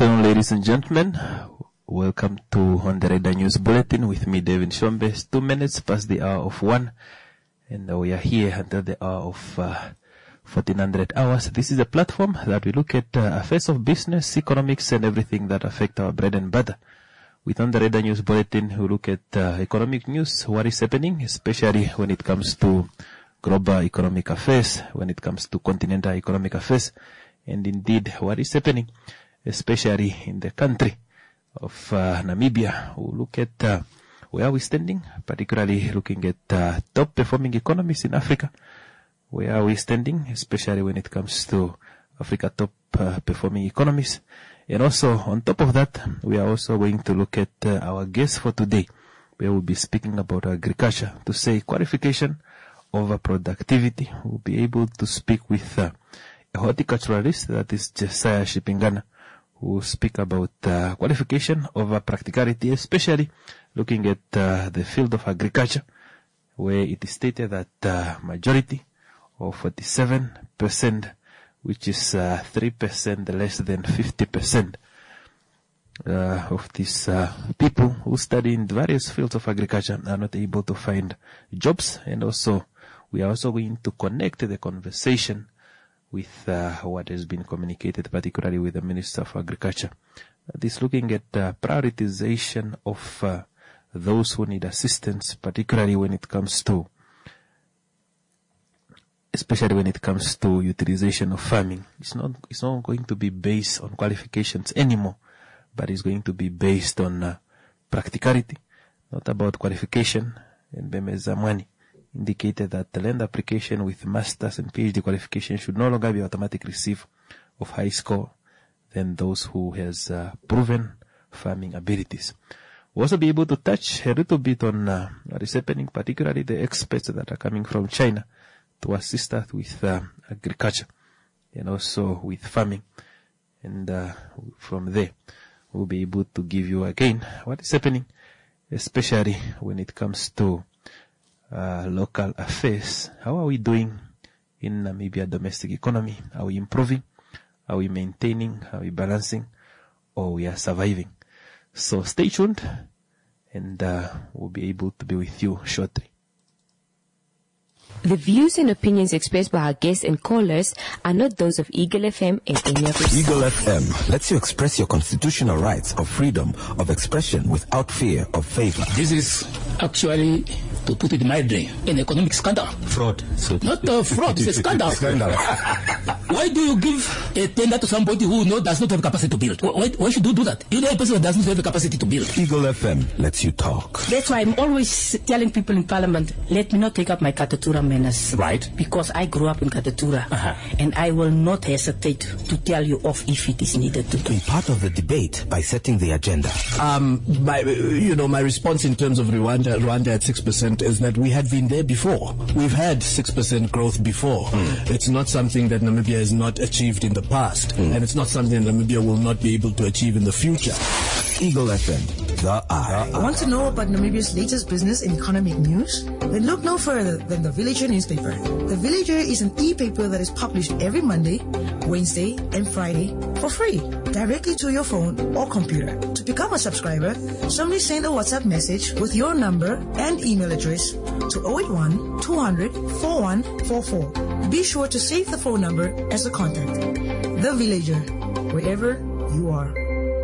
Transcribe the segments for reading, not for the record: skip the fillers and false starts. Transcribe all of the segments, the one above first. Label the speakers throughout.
Speaker 1: afternoon, ladies and gentlemen. Welcome to On the Radar News Bulletin with me, David Shombe. It's 2 minutes past the hour of 1, and we are here until the hour of 1400 hours. This is a platform that we look at affairs of business, economics, and everything that affect our bread and butter. With On the Radar News Bulletin, we look at economic news, what is happening, especially when it comes to global economic affairs, when it comes to continental economic affairs, and indeed what is happening, especially in the country of Namibia. We'll look at where we're standing, particularly looking at top performing economies in Africa. Where are we standing, especially when it comes to Africa top performing economies. And also, on top of that, we are also going to look at our guest for today, where we'll be speaking about agriculture, to say qualification over productivity. We'll be able to speak with a horticulturalist, that is Josiah Shipingana, who will speak about qualification over practicality, especially looking at the field of agriculture, where it is stated that majority, or 47%, which is 3% less than 50% of these people who study in various fields of agriculture are not able to find jobs. And also, we are also going to connect the conversation with what has been communicated, particularly with the Minister of Agriculture. This looking at prioritization of those who need assistance, particularly when it comes to, especially when it comes to utilization of farming. It's not going to be based on qualifications anymore, but it's going to be based on practicality, not about qualification. And Beme Zamwani indicated that the land application with master's and PhD qualification should no longer be automatic receive of high score than those who has proven farming abilities. We'll also be able to touch a little bit on what is happening, particularly the experts that are coming from China to assist us with agriculture and also with farming. And from there, we'll be able to give you again what is happening, especially when it comes to local affairs. How are we doing in Namibia domestic economy? Are we improving? Are we maintaining? Are we balancing? Or we are surviving? So stay tuned, and we'll be able to be with you shortly.
Speaker 2: The views and opinions expressed by our guests and callers are not those of Eagle FM and any of its
Speaker 3: Eagle FM lets you express your constitutional rights of freedom of expression without fear of favor.
Speaker 4: This is actually, to put it mildly, an economic scandal.
Speaker 1: Fraud. So
Speaker 4: not a fraud, it's a scandal. Why do you give a tender to somebody who does not have capacity to build? Why should you do that? You're the person that doesn't have the capacity to build.
Speaker 3: Eagle FM lets you talk.
Speaker 5: That's why I'm always telling people in Parliament, let me not take up my Katatura manners.
Speaker 4: Right.
Speaker 5: Because I grew up in Katatura. And I will not hesitate to tell you off if it is needed to do.
Speaker 3: Be part of the debate by setting the agenda.
Speaker 6: My response in terms of Rwanda at 6% is that we had been there before. We've had 6% growth before. It's not something that Namibia has not achieved in the past. And it's not something that Namibia will not be able to achieve in the future.
Speaker 3: Eagle FM, the eye.
Speaker 7: Want to know about Namibia's latest business and economic news? Then look no further than the Villager newspaper. The Villager is an e-paper that is published every Monday, Wednesday, and Friday for free, directly to your phone or computer. To become a subscriber, simply send a WhatsApp message with your number and email address to 081 200 4144. Be sure to save the phone number as a contact. The Villager, wherever you are.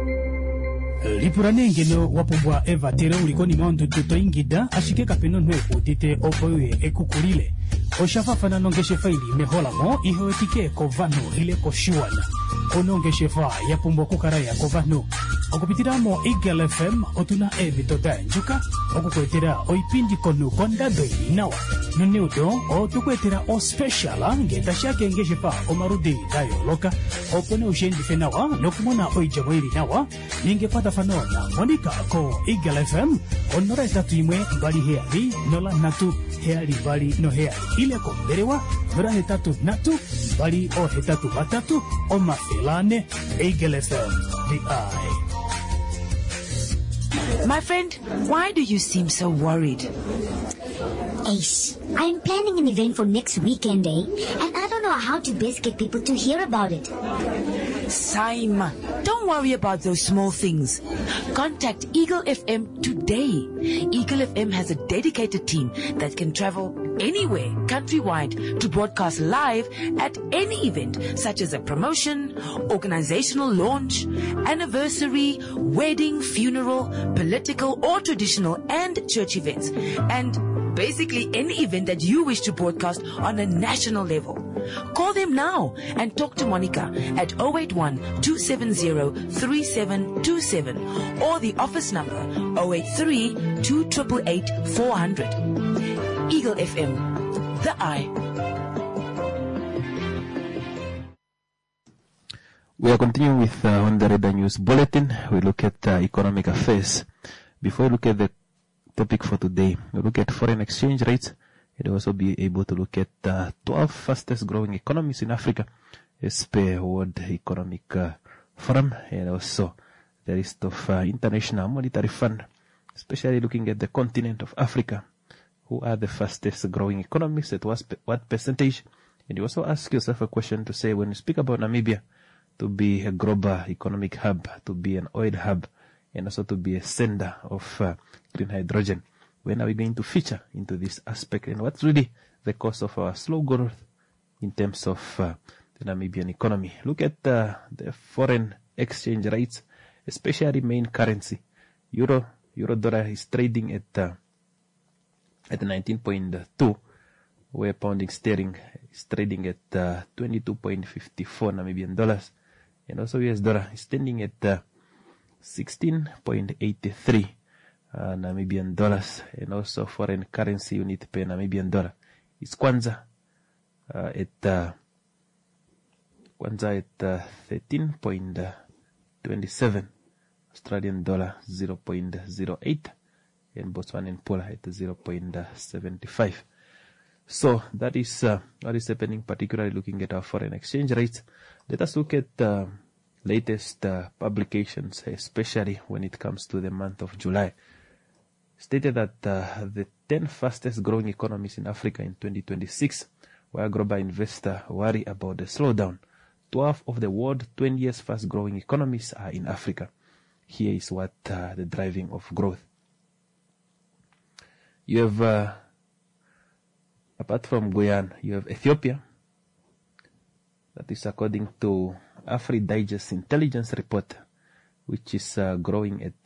Speaker 8: Lipuranengeno wapubwa eva tere ulikoni maundu tuto ingida ashike kapeno nwe utite opoye ekukulile oshafafana nongeshe faili mehola mo ihowetike kovano ile koshiwana onongeshe fa yapumbwa kukaraya kovano okupitiramo Eagle FM otuna evitota njuka okukwetera oipindi konu kondado nawa nuneudo otukwetera o special ngeta shake ngeshe fa omarudi dayo loka opone ushendi fenawa nokumona oijamo ili nawa ningepata fanona monika ko Eagle FM onora tatu imwe bali heali nola natu heali bali no heali ile ko berewa nora hetatu natu bali o hetatu batatu o mafelane Eagle FM the eye.
Speaker 9: My friend, why do you seem so worried?
Speaker 10: Ace, I'm planning an event for next weekend, and I don't know how to best get people to hear about it.
Speaker 9: Saima, don't worry about those small things. Contact Eagle FM today. Eagle FM has a dedicated team that can travel anywhere countrywide to broadcast live at any event, such as a promotion, organizational launch, anniversary, wedding, funeral, political or traditional and church events, and basically any event that you wish to broadcast on a national level. Call them now and talk to Monica at 081-270-3727 or the office number 083-2888-400. Eagle FM, the eye.
Speaker 1: We are continuing with on the Radar News Bulletin. We look at economic affairs. Before we look at the topic for today, we look at foreign exchange rates. We'll also be able to look at 12 fastest growing economies in Africa as per World Economic Forum, and also the list of International Monetary Fund, especially looking at the continent of Africa. Who are the fastest growing economies at what percentage? And you also ask yourself a question to say, when you speak about Namibia to be a global economic hub, to be an oil hub, and also to be a sender of green hydrogen, when are we going to feature into this aspect, and what's really the cause of our slow growth in terms of the Namibian economy? Look at the foreign exchange rates, especially main currency. Euro dollar is trading at 19.2, where pound sterling is trading at 22.54 Namibian dollars, and also US dollar is standing at 16.83 Namibian dollars, and also foreign currency unit per Namibian dollar is Kwanza at 13.27, Australian dollar 0.08, and Botswana Pula at 0.75. So that is what is happening, particularly looking at our foreign exchange rates. Let us look at latest publications, especially when it comes to the month of July. Stated that the 10 fastest growing economies in Africa in 2026, where global investors worry about the slowdown. 12 of the world's 20th fast growing economies are in Africa. Here is what the driving of growth. You have, apart from Guyana, you have Ethiopia. That is according to AfriDigest intelligence report, which is growing at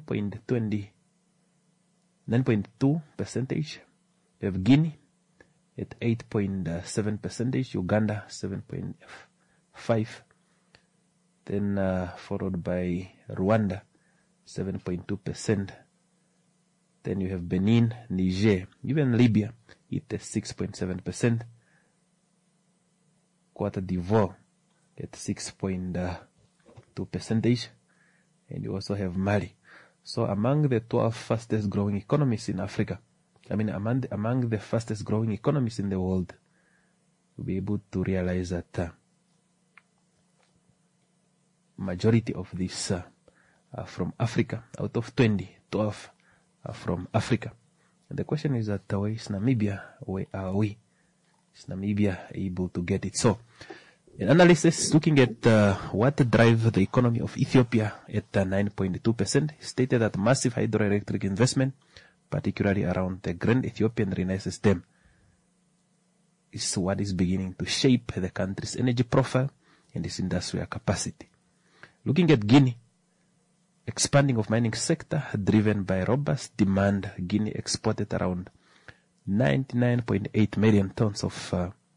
Speaker 1: 9.2%. You have Guinea at 8.7%, Uganda 7.5%, then followed by Rwanda 7.2%. Then you have Benin, Niger, even Libya at 6.7%, Cote d'Ivoire at 6.2%, and you also have Mali. So among the 12 fastest growing economies in Africa, among the fastest growing economies in the world, you'll be able to realize that majority of these are from Africa. Out of 20, 12 are from Africa. And the question is that where is Namibia? Where are we? Is Namibia able to get it? So an analysis is looking at what drives the economy of Ethiopia at 9.2%. Stated that massive hydroelectric investment, particularly around the Grand Ethiopian Renaissance Dam, is what is beginning to shape the country's energy profile and its industrial capacity. Looking at Guinea, expanding of mining sector driven by robust demand. Guinea exported around 99.8 million tons of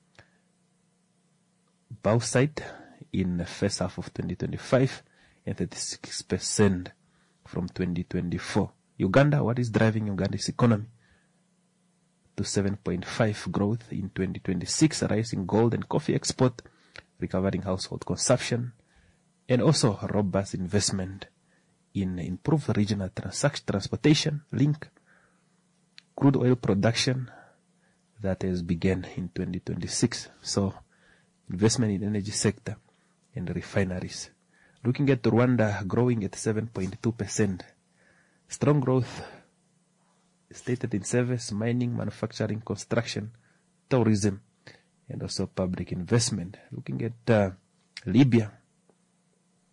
Speaker 1: bauxite in the first half of 2025 and 36% from 2024. Uganda, what is driving Uganda's economy to 7.5 growth in 2026, rising gold and coffee export, recovering household consumption, and also robust investment in improved regional transportation link, crude oil production that has begun in 2026. So investment in energy sector and refineries. Looking at Rwanda, growing at 7.2%. Strong growth stated in service, mining, manufacturing, construction, tourism, and also public investment. Looking at Libya,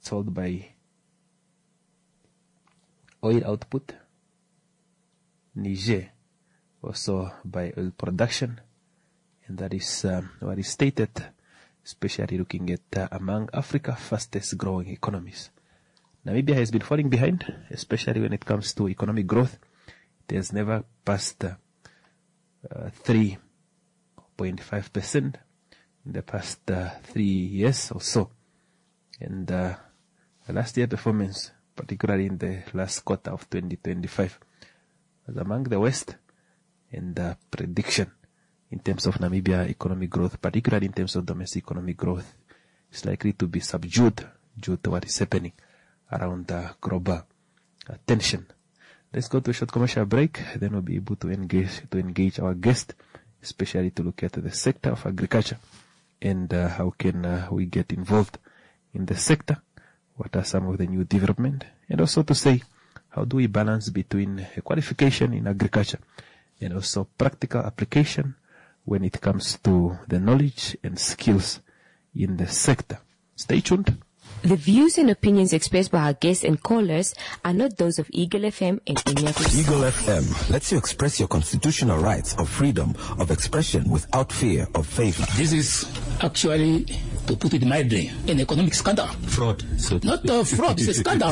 Speaker 1: told by oil output, Niger also by oil production, and that is what is stated, especially looking at among Africa's fastest growing economies. Namibia has been falling behind, especially when it comes to economic growth. It has never passed 3.5% in the past 3 years or so. And the last year performance, particularly in the last quarter of 2025, was among the worst. And the prediction in terms of Namibia economic growth, particularly in terms of domestic economic growth, is likely to be subdued due to what is happening around the global tension. Let's go to a short commercial break, then we'll be able to engage our guest, especially to look at the sector of agriculture and how can we get involved in the sector, what are some of the new development, and also to say how do we balance between a qualification in agriculture and also practical application when it comes to the knowledge and skills in the sector. Stay tuned.
Speaker 2: The views and opinions expressed by our guests and callers are not those of Eagle FM and any other.
Speaker 3: Eagle FM lets you express your constitutional rights of freedom of expression without fear of favor.
Speaker 4: This is actually, to put it mildly, an economic scandal.
Speaker 3: Fraud. So
Speaker 4: not fraud, it's a scandal.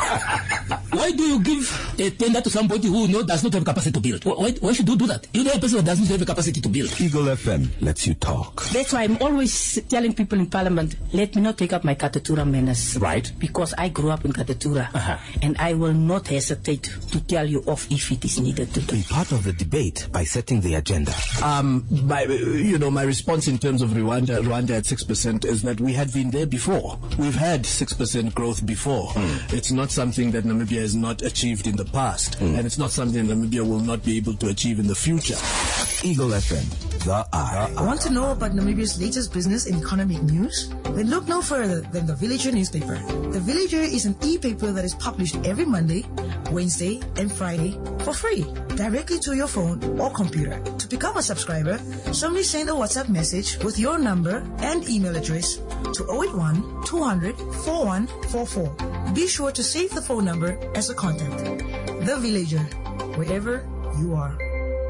Speaker 4: Why do you give a tender to somebody who does not have capacity to build? Why should you do that? You know a person who does not have the capacity to build.
Speaker 3: Eagle FM lets you talk.
Speaker 5: That's why I'm always telling people in Parliament, let me not take up my Katatura menace.
Speaker 3: Right.
Speaker 5: Because I grew up in Katatura. And I will not hesitate to tell you off if it is needed to.
Speaker 3: Be part of the debate by setting the agenda.
Speaker 6: My response in terms of Rwanda at 6% is that we had been there before. We've had 6% growth before. It's not something that Namibia has not achieved in the past. And it's not something Namibia will not be able to achieve in the future.
Speaker 3: Eagle FM, the eye.
Speaker 7: Want to know about Namibia's latest business and economic news? Then look no further than the Villager newspaper. The Villager is an e-paper that is published every Monday, Wednesday, and Friday for free, directly to your phone or computer. To become a subscriber, simply send a WhatsApp message with your number and email address to 081 200 4144. Be sure to save the phone number as a contact. The Villager, wherever you are.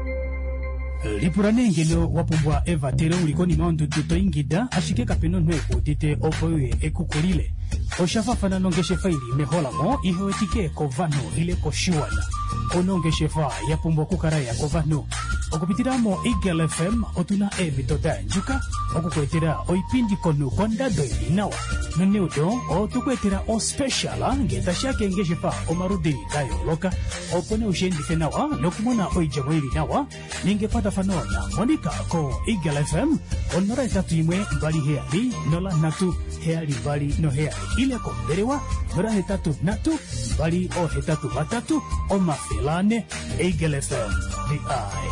Speaker 8: Lipurane ngelo wapumbwa Eva tere ulikoni maundu tutoingida ashike kapeno nwe utite opoye ekukulile oshafa fana nongeshe faili mehola mo ihoetike kovano ile koshiwana onongeshe fa yapumbwa kukaraya kovano okupitiramo Eagle FM otuna mitoda njuka okukwetera oipindi konu kwandado inawa noneudo otukwetera o special ngeta shake ngeshe fa omarudi dayo loka opone ushendi tenawa nokumona oijamwili nawa ningepata fanona monika ko Eagle FM onora etatu imwe mbali heali nola natu heali mbali no heali ile ko berewa nora hetatu natu mbali o hetatu batatu o mafilane Eagle FM the eye.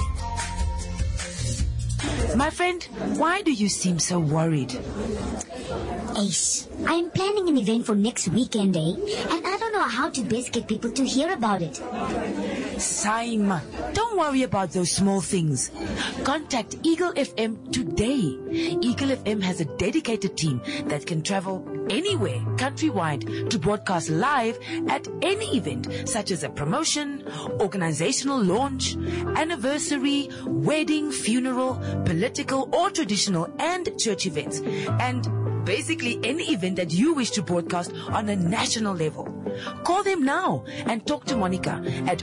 Speaker 9: My friend, why do you seem so worried?
Speaker 10: Ace, I'm planning an event for next weekend, and I don't know how to best get people to hear about it.
Speaker 9: Saima, don't worry about those small things. Contact Eagle FM today. Eagle FM has a dedicated team that can travel anywhere countrywide to broadcast live at any event, such as a promotion, organizational launch, anniversary, wedding, funeral, political or traditional and church events, and basically any event that you wish to broadcast on a national level. Call them now and talk to Monica at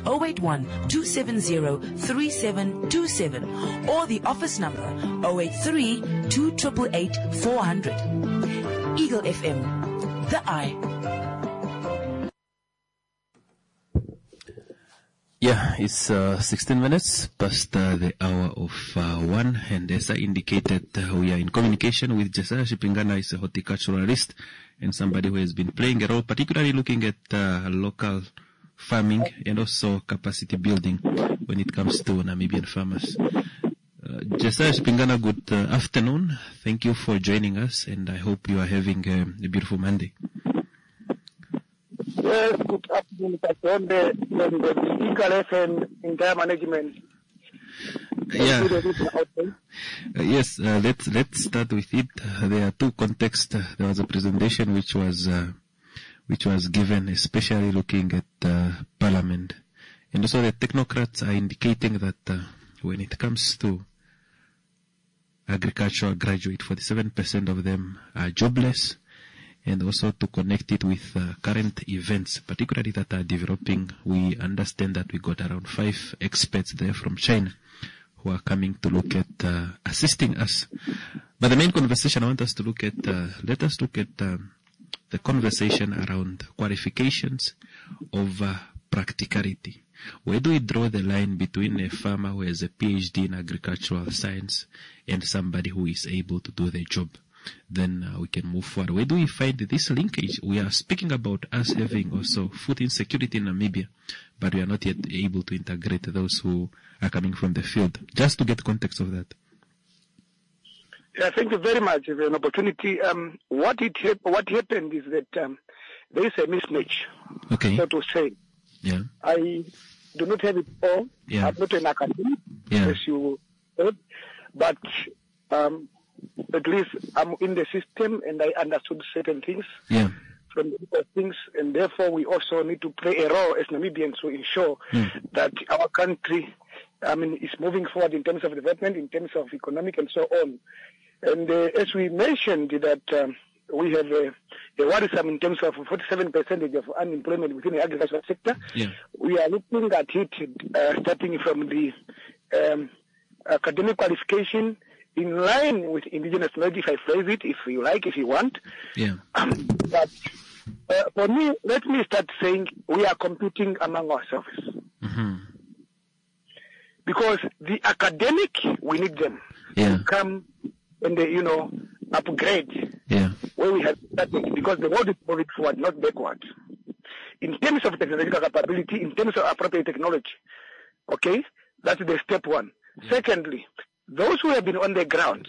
Speaker 9: 081-270-3727 or the office number 083-2888-400. Eagle FM, the eye.
Speaker 1: Yeah, it's 16 minutes past the hour of 1, and as I indicated, we are in communication with Jesiah Shipingana. Is a horticulturalist and somebody who has been playing a role, particularly looking at local farming and also capacity building when it comes to Namibian farmers. Jesiah Shipingana, good afternoon. Thank you for joining us, and I hope you are having a beautiful Monday.
Speaker 11: Yes, good afternoon, from the Eagle FM entire management.
Speaker 1: Yeah. Yes, let's start with it. There are two contexts. There was a presentation which was which was given, especially looking at Parliament. And also the technocrats are indicating that when it comes to agricultural graduate, 47% of them are jobless, and also to connect it with current events, particularly that are developing. We understand that we got around 5 experts there from China who are coming to look at assisting us. But the main conversation I want us to look at, let us look at the conversation around qualifications over practicality. Where do we draw the line between a farmer who has a PhD in agricultural science and somebody who is able to do the job? Then we can move forward. Where do we find this linkage? We are speaking about us having also food insecurity in Namibia, but we are not yet able to integrate those who are coming from the field. Just to get context of that.
Speaker 11: Yeah, thank you very much for an opportunity. What happened is that there is a mismatch,
Speaker 1: okay,
Speaker 11: so to say.
Speaker 1: Yeah.
Speaker 11: I do not have it all.
Speaker 1: Yeah.
Speaker 11: I'm not an academic,
Speaker 1: yeah,
Speaker 11: as you heard, but at least I'm in the system and I understood certain things from the things, and therefore we also need to play a role as Namibians to ensure that our country, is moving forward in terms of development, in terms of economic and so on. And as we mentioned that we have a worrisome in terms of 47% of unemployment within the agricultural sector.
Speaker 1: Yeah.
Speaker 11: We are looking at it starting from the academic qualification in line with indigenous knowledge, if I phrase it, if you like, if you want.
Speaker 1: Yeah.
Speaker 11: But for me, let me start saying we are competing among ourselves.
Speaker 1: Mm-hmm.
Speaker 11: Because the academic, we need them to come and they, upgrade where we have started, because the world is moving forward, not backward. In terms of technological capability, in terms of appropriate technology, okay, that's the step one. Secondly, those who have been on the ground,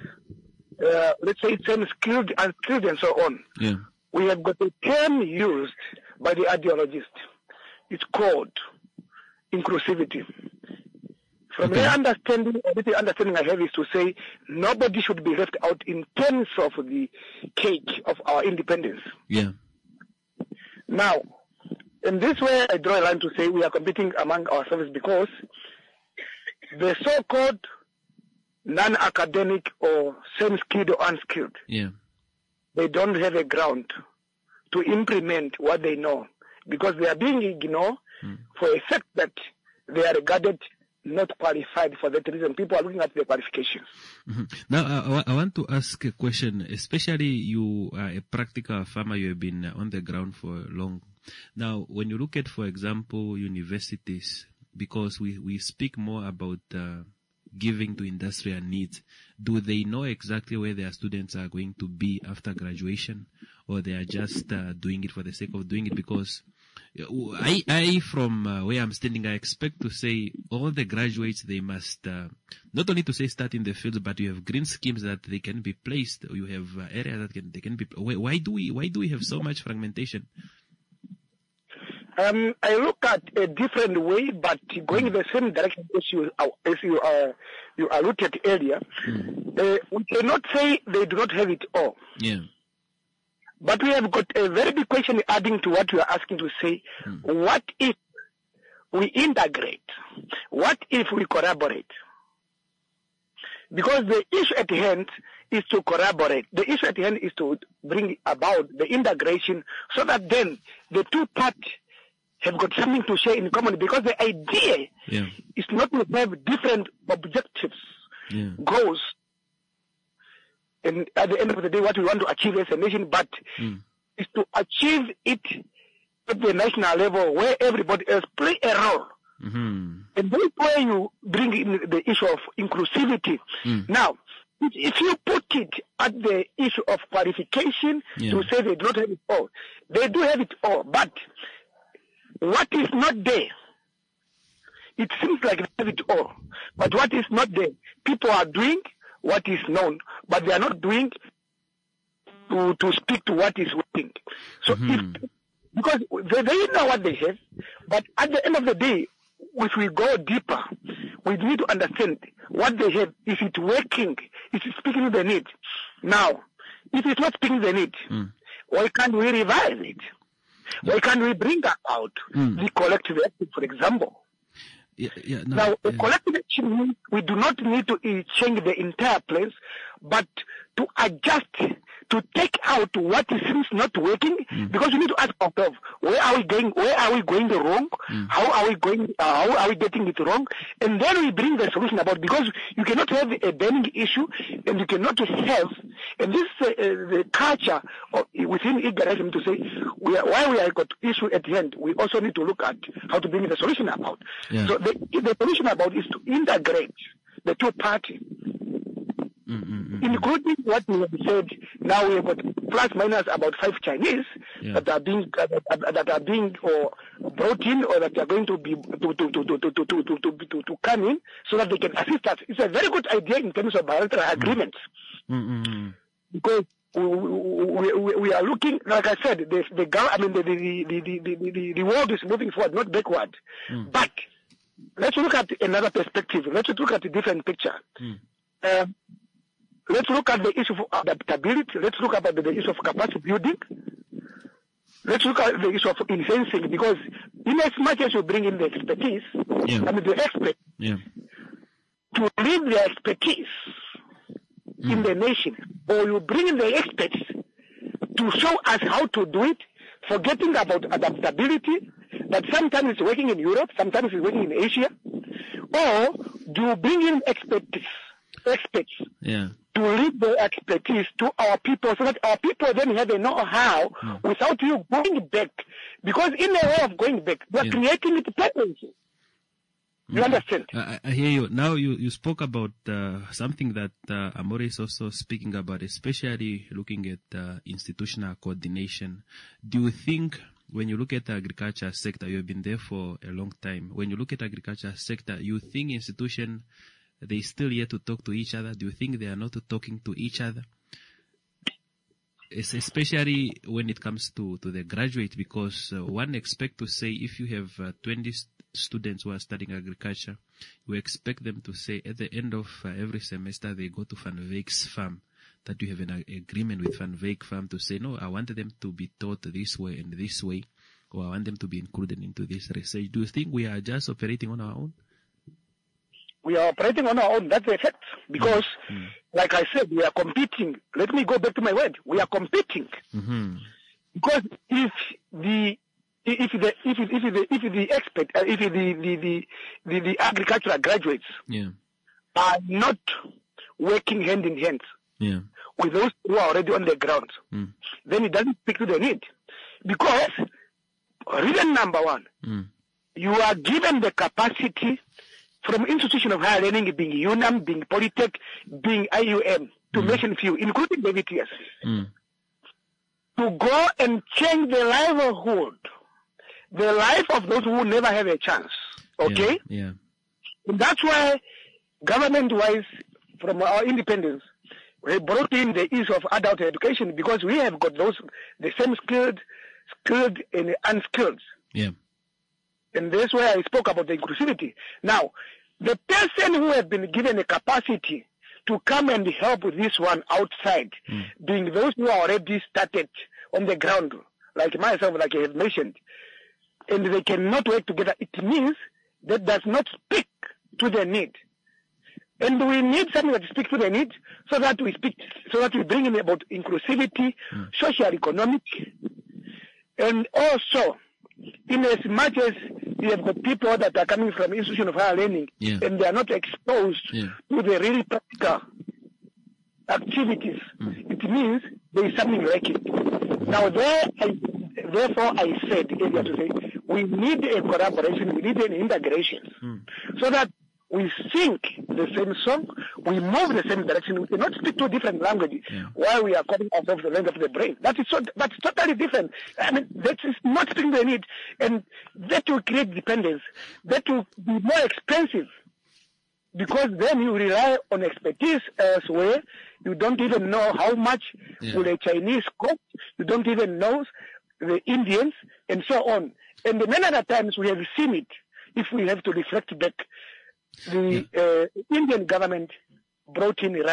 Speaker 11: let's say semi-skilled, unskilled, and so on, we have got a term used by the ideologists. It's called inclusivity. From the understanding I have is to say nobody should be left out in terms of the cake of our independence.
Speaker 1: Yeah.
Speaker 11: Now, in this way, I draw a line to say we are competing among ourselves because the so-called non-academic or semi-skilled or unskilled, they don't have a ground to implement what they know, because they are being ignored for a fact that they are regarded not qualified. For that reason, people are looking at their qualifications.
Speaker 1: Mm-hmm. Now, I want to ask a question, especially you are a practical farmer, you have been on the ground for long. Now, when you look at, for example, universities, because we speak more about giving to industrial needs, do they know exactly where their students are going to be after graduation, or they are just doing it for the sake of doing it? Because I from where I'm standing, I expect to say all the graduates, they must not only to say start in the fields, but you have green schemes that they can be placed. You have areas that they can be. Why do we have so much fragmentation?
Speaker 11: I look at a different way, but going in the same direction as you alluded earlier. We cannot say they do not have it all.
Speaker 1: Yeah.
Speaker 11: But we have got a very big question adding to what you are asking to say, what if we integrate? What if we collaborate? Because the issue at hand is to collaborate. The issue at hand is to bring about the integration so that then the two parties have got something to share in common, because the idea is not to have different objectives, goals, and at the end of the day, what we want to achieve as a nation, but is to achieve it at the national level where everybody else play a role. And that's where you bring in the issue of inclusivity. Now, if you put it at the issue of qualification to say they don't have it all, they do have it all, but what is not there, it seems like they have it all, but what is not there, people are doing what is known, but they are not doing to speak to what is working. So because they know what they have, but at the end of the day, if we go deeper, we need to understand what they have. Is it working? Is it speaking to the need? Now, if it's not speaking to the need, why can't we revise it? Why can't we bring about the collective action, for example? Now, a collective action means we do not need to change the entire place, but to adjust, to take out what seems not working, because we need to ask ourselves, where are we going wrong? How are we getting it wrong? And then we bring the solution about, because you cannot have a burning issue, and you cannot have, and this is the culture within IGLFM to say, while we have got issue at hand, we also need to look at how to bring the solution about.
Speaker 1: Yeah.
Speaker 11: So the solution about is to integrate the two parties. Including what we have said, now we have got plus minus about 5 Chinese that are being brought in, or that are going to be to come in so that they can assist us. It's a very good idea in terms of bilateral agreements, because we are looking, like I said, the world is moving forward, not backward. But let's look at another perspective. Let's look at a different picture. Let's look at the issue of adaptability. Let's look at the issue of capacity building. Let's look at the issue of enhancing, because in as much as you bring in the expertise, the experts, to leave the expertise in the nation, or you bring in the experts to show us how to do it, forgetting about adaptability, that sometimes it's working in Europe, sometimes it's working in Asia, or do you bring in experts to lead the expertise to our people, so that our people then have a know-how without you going back. Because in the way of going back, we are creating dependency. You understand?
Speaker 1: I hear you. Now you spoke about something that Amore is also speaking about, especially looking at institutional coordination. Do you think, when you look at the agriculture sector, you have been there for a long time, when you look at agriculture sector, you think institution, they still yet to talk to each other? Do you think they are not talking to each other? Especially when it comes to the graduate, because one expect to say, if you have 20 students who are studying agriculture, you expect them to say at the end of every semester they go to Van Wyck's farm, that you have an agreement with Van Wyck farm to say, no, I want them to be taught this way and this way, or I want them to be included into this research. Do you think we are just operating on our own?
Speaker 11: We are operating on our own. That's the effect. Because, like I said, we are competing. Let me go back to my word. We are competing. Because if the agricultural graduates are not working hand in hand with those who are already on the ground, then it doesn't speak to the need. Because, reason number one, you are given the capacity from institution of higher learning, being UNAM, being Polytech, being IUM, to mention few, including the VTS, to go and change the livelihood, the life of those who never have a chance. Okay? And that's why, government-wise, from our independence, we brought in the issue of adult education, because we have got the same skilled and unskilled. And that's why I spoke about the inclusivity. Now, the person who has been given a capacity to come and help with this one outside, being those who are already started on the ground, like myself, like I have mentioned, and they cannot work together, it means that does not speak to the need. And we need something that speaks to the need, so that we bring in about inclusivity, social, economic, and also, in as much as you have got people that are coming from institution of higher learning and they are not exposed to the really practical activities, it means there is something lacking. Now, therefore, I said earlier to say, we need a collaboration, we need an integration, so that we sing the same song, we move the same direction, we cannot speak two different languages while we are calling ourselves the language of the brain. That's totally different. I mean, that is not speaking the need, and that will create dependence. That will be more expensive, because then you rely on expertise elsewhere. You don't even know how much will the Chinese cost. You don't even know the Indians, and so on. And many other times we have seen it, if we have to reflect back. The Indian government brought in rice,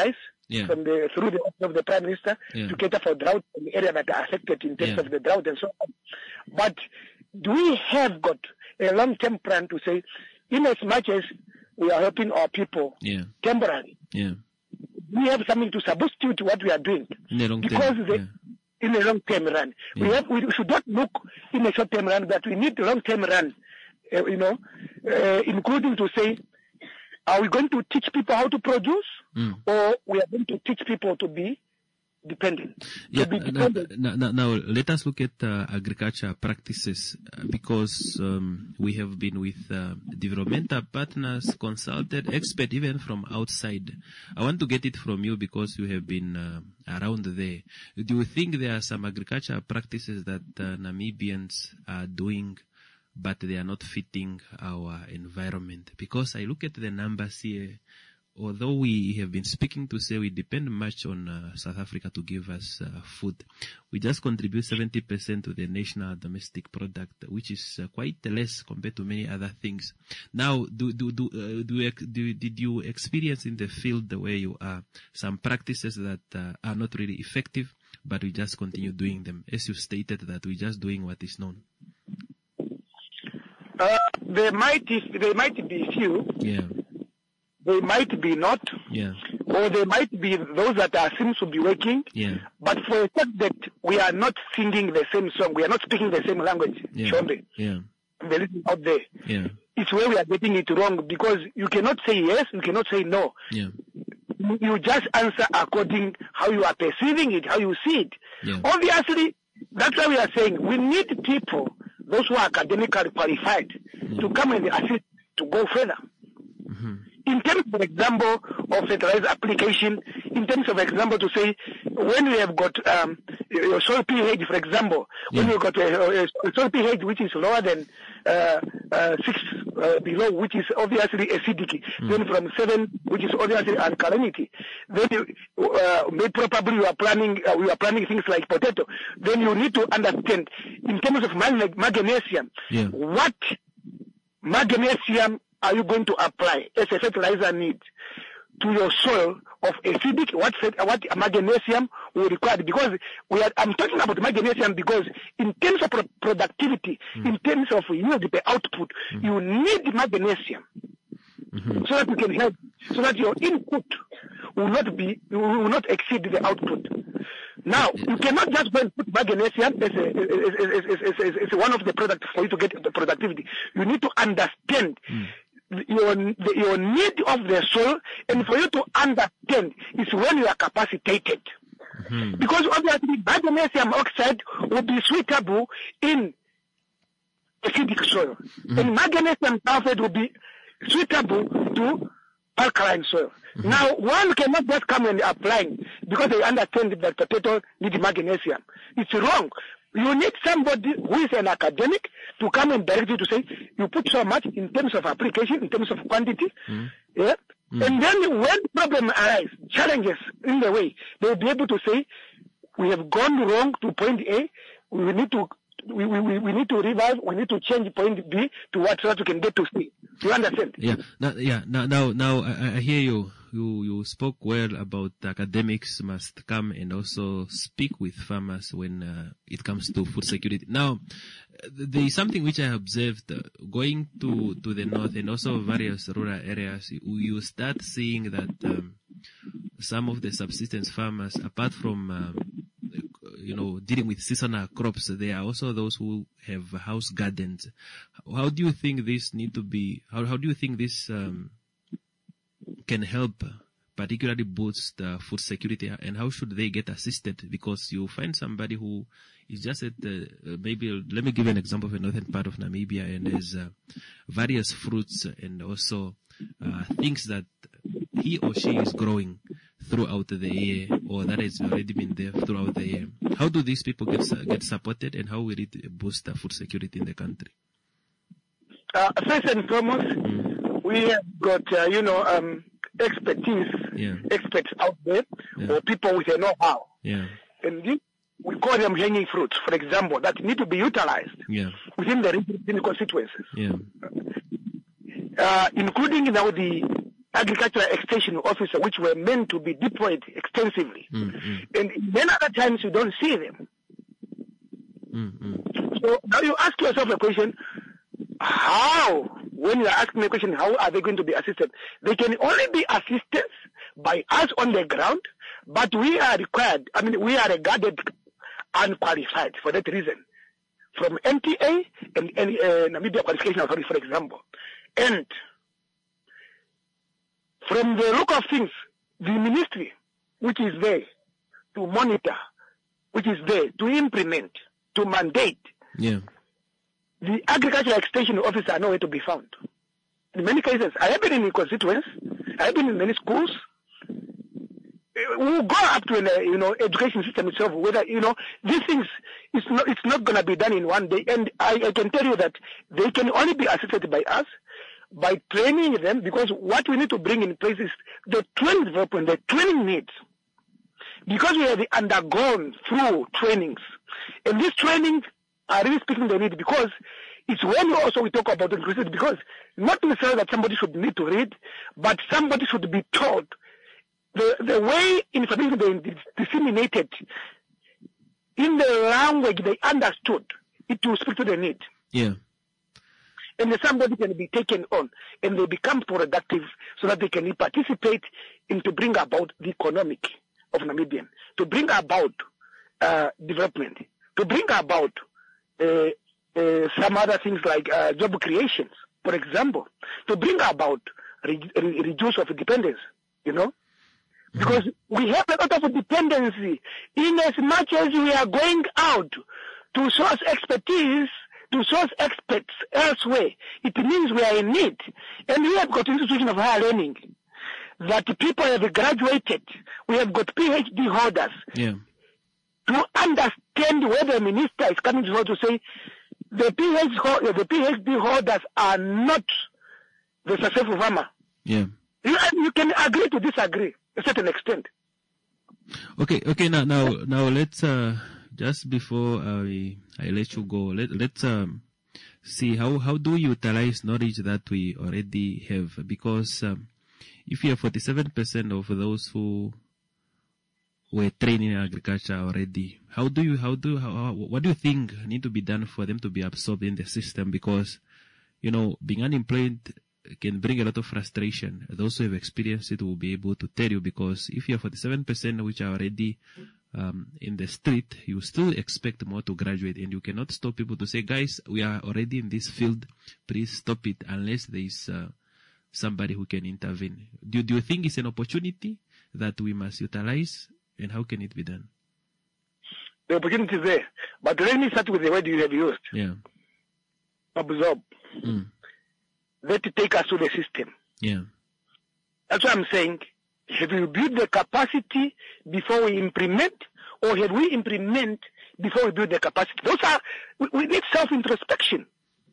Speaker 11: through the office of the Prime Minister to cater for drought in the area that are affected in terms of the drought and so on. But do we have got a long-term plan to say, in as much as we are helping our people temporarily, we have something to substitute what we are doing?
Speaker 1: In the long
Speaker 11: because
Speaker 1: term.
Speaker 11: In a long-term run. We should not look in a short-term run, but we need a long-term run, including to say, are we going to teach people how to produce, or we are going to teach people to be dependent?
Speaker 1: Now, let us look at agriculture practices, because we have been with developmental partners, consulted, expert even from outside. I want to get it from you because you have been around there. Do you think there are some agriculture practices that Namibians are doing but they are not fitting our environment? Because I look at the numbers here, although we have been speaking to say we depend much on South Africa to give us food, we just contribute 70% to the national domestic product, which is quite less compared to many other things. Now, did you experience in the field where you are some practices that are not really effective, but we just continue doing them? As you stated that we're just doing what is known.
Speaker 11: There might be few. They might be not. Or they might be those that seems to be working. But for a fact that we are not singing the same song, we are not speaking the same language. Shombe. The listening out there. It's where we are getting it wrong, because you cannot say yes, you cannot say no. You just answer according how you are perceiving it, how you see it. Obviously, that's why we are saying we need people, those who are academically qualified, to come and assist to go further. In terms, for example, of fertilizer application, in terms of example to say, when we have got your soil pH, for example, when you've got a soil pH which is lower than 6 below, which is obviously acidity, then from 7, which is obviously alkalinity, then probably we are planning things like potato. Then you need to understand, in terms of magnesium, what magnesium are you going to apply as a fertilizer need to your soil of acidic? What magnesium will require? Because I'm talking about magnesium because in terms of productivity, in terms of yield per output, you need magnesium so that you can help, so that your input will not exceed the output. Now, you cannot just go and put magnesium as one of the products for you to get the productivity. You need to understand your need of the soil, and for you to understand is when you are capacitated. Because obviously magnesium oxide will be suitable in acidic soil, and magnesium sulfate will be suitable to alkaline soil. Now, one cannot just come and apply because they understand that potato needs magnesium. It's wrong. You need somebody who is an academic to come and direct you to say, you put so much in terms of application, in terms of quantity. And then when problem arise, challenges in the way, they will be able to say, we have gone wrong to point A, we need to revise, we need to change point B to what, so that we can get to C. You understand?
Speaker 1: Now I hear you. You spoke well about academics must come and also speak with farmers when it comes to food security. Now, there is something which I observed going to the north and also various rural areas. You start seeing that some of the subsistence farmers, apart from dealing with seasonal crops, there are also those who have house gardens. How do you think this need to be? How do you think this can help particularly boost food security, and how should they get assisted? Because you find somebody who is just at maybe, let me give an example of the northern part of Namibia, and there's various fruits and also things that he or she is growing throughout the year, or that has already been there throughout the year. How do these people get supported, and how will it boost food security in the country?
Speaker 11: First and foremost, we have got, expertise, experts out there, or people with a know-how. And we call them hanging fruits, for example, that need to be utilized within the regional constituencies. Including now the agricultural extension officer, which were meant to be deployed extensively. And then other times you don't see them. So now you ask yourself a question, when you are asking a question, how are they going to be assisted? They can only be assisted by us on the ground, but we are required, we are regarded unqualified for that reason, from NTA and Namibia Qualification Authority, for example. And from the look of things, the ministry, which is there to monitor, which is there to implement, to mandate, the agricultural extension officer are nowhere to be found. In many cases, I have been in constituents, I have been in many schools. We'll go up to an education system itself, whether, these things, it's not going to be done in one day. And I can tell you that they can only be assisted by us, by training them, because what we need to bring in place is the training development, the training needs. Because we have undergone through trainings. And these trainings are really speaking the need, because it's when we talk about inclusive, because not necessarily that somebody should need to read, but somebody should be taught the way information is disseminated in the language they understood, it will speak to the need. And then somebody can be taken on and they become productive so that they can participate in to bring about the economic of Namibian, to bring about development, to bring about some other things like job creations, for example, to bring about reduce of dependence, because we have a lot of dependency in as much as we are going out to source expertise, to source experts elsewhere. It means we are in need. And we have got institutions of higher learning that people have graduated. We have got PhD holders. To understand where the minister is coming to say the PhD holders are not the successful farmer. You can agree to disagree to a certain extent.
Speaker 1: Okay. Now let's just before I let you go, let's see how do you utilize knowledge that we already have, because if you have 47% of those who were trained in agriculture already, what do you think need to be done for them to be absorbed in the system? Because being unemployed can bring a lot of frustration. Those who have experienced it will be able to tell you, because if you have 47% which are already in the street, you still expect more to graduate, and you cannot stop people to say, guys, we are already in this field, please stop it, unless there is somebody who can intervene. Do you think it's an opportunity that we must utilize, and how can it be done?
Speaker 11: The opportunity is there, but let me start with the word you have used. Absorb. Let it take us to the system. That's what I'm saying. Have we built the capacity before we implement, or have we implement before we build the capacity? We need self-introspection.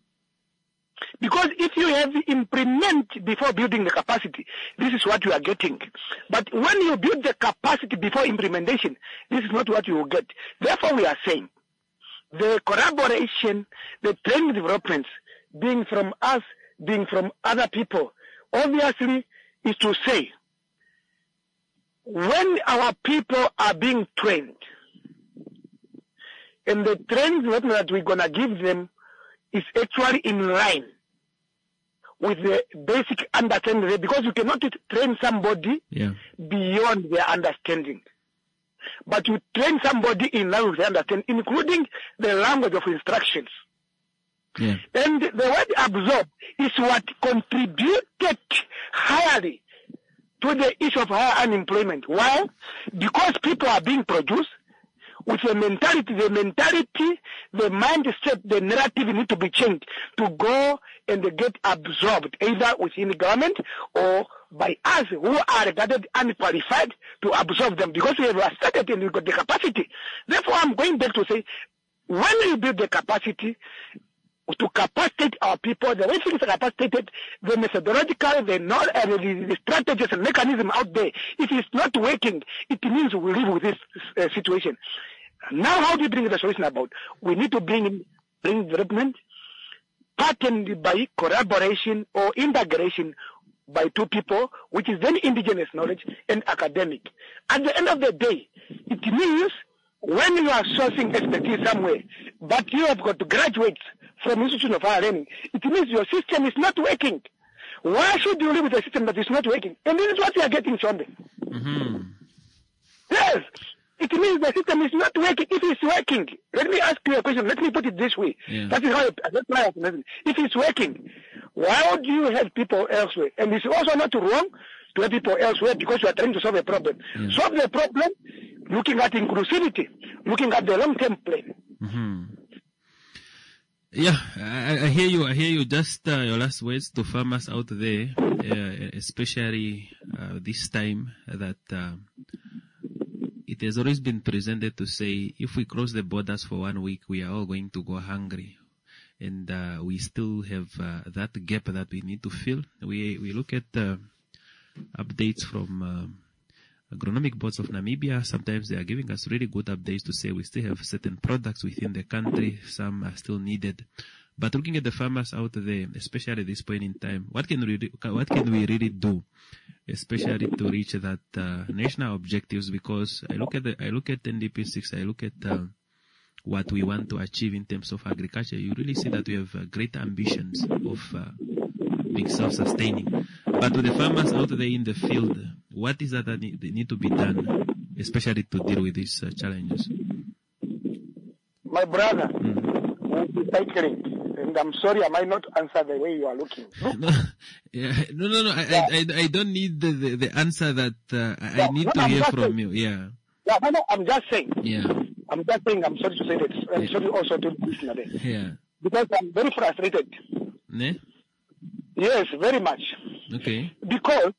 Speaker 11: Because if you have implement before building the capacity, this is what you are getting. But when you build the capacity before implementation, this is not what you will get. Therefore, we are saying the collaboration, the training developments, being from us, being from other people, obviously is to say, when our people are being trained, and the training that we're going to give them is actually in line with the basic understanding, because you cannot train somebody beyond their understanding. But you train somebody in line with their understanding, including the language of instructions. And the word absorb is what contributed highly to the issue of higher unemployment. Why? Because people are being produced with the mentality, the mindset, the narrative need to be changed to go and get absorbed, either within the government or by us who are regarded unqualified to absorb them, because we have started and we've got the capacity. Therefore, I'm going back to say, when we build the capacity to capacitate our people, the way things are capacitated, the methodological, the strategies and mechanism out there, if it's not working, it means we live with this situation. Now, how do you bring the solution about? We need to bring development patterned by collaboration or integration by two people, which is then indigenous knowledge and academic. At the end of the day, it means when you are sourcing expertise somewhere, but you have got graduates from institution of higher learning, it means your system is not working. Why should you live with a system that is not working? And this is what we are getting, Shombe. Yes. It means the system is not working. If it's working, let me ask you a question. Let me put it this way. That is how that's why I listen. If it's working, why would you have people elsewhere? And it's also not wrong to have people elsewhere because you are trying to solve a problem. Solve the problem looking at inclusivity, looking at the long-term plan.
Speaker 1: Yeah, I hear you. I hear you. Just your last words to farmers out there, especially this time that it has always been presented to say if we cross the borders for 1 week, we are all going to go hungry. And we still have that gap that we need to fill. We look at updates from agronomic boards of Namibia. Sometimes they are giving us really good updates to say we still have certain products within the country. Some are still needed. But looking at the farmers out there, especially at this point in time, what can we really do, especially to reach that national objectives? Because I look at NDP 6, I look at what we want to achieve in terms of agriculture. You really see that we have great ambitions of being self-sustaining. But to the farmers out there in the field, what is that need to be done, especially to deal with these challenges?
Speaker 11: My brother, will be cycling. And I'm sorry, I might not answer the way you are looking.
Speaker 1: No. I don't need the answer that I need to hear from you. Yeah,
Speaker 11: I'm just saying.
Speaker 1: Yeah.
Speaker 11: I'm just saying, I'm sorry to say that. I'm sorry also to listen to this.
Speaker 1: Yeah.
Speaker 11: Because I'm very frustrated.
Speaker 1: Ne?
Speaker 11: Yes, very much.
Speaker 1: Okay.
Speaker 11: Because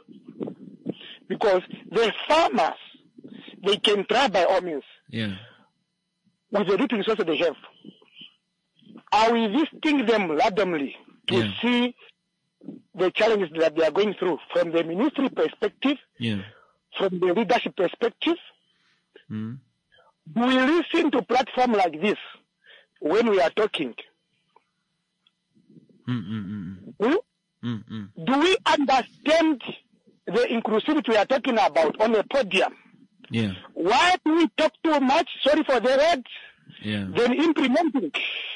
Speaker 11: the farmers, they can try by all means.
Speaker 1: Yeah.
Speaker 11: With the little resources they have. Are we visiting them randomly to see the challenges that they are going through from the ministry perspective, from the leadership perspective? Do we listen to platforms like this when we are talking? Do we understand the inclusivity we are talking about on a podium? Why do we talk too much, sorry for the words, then implementing?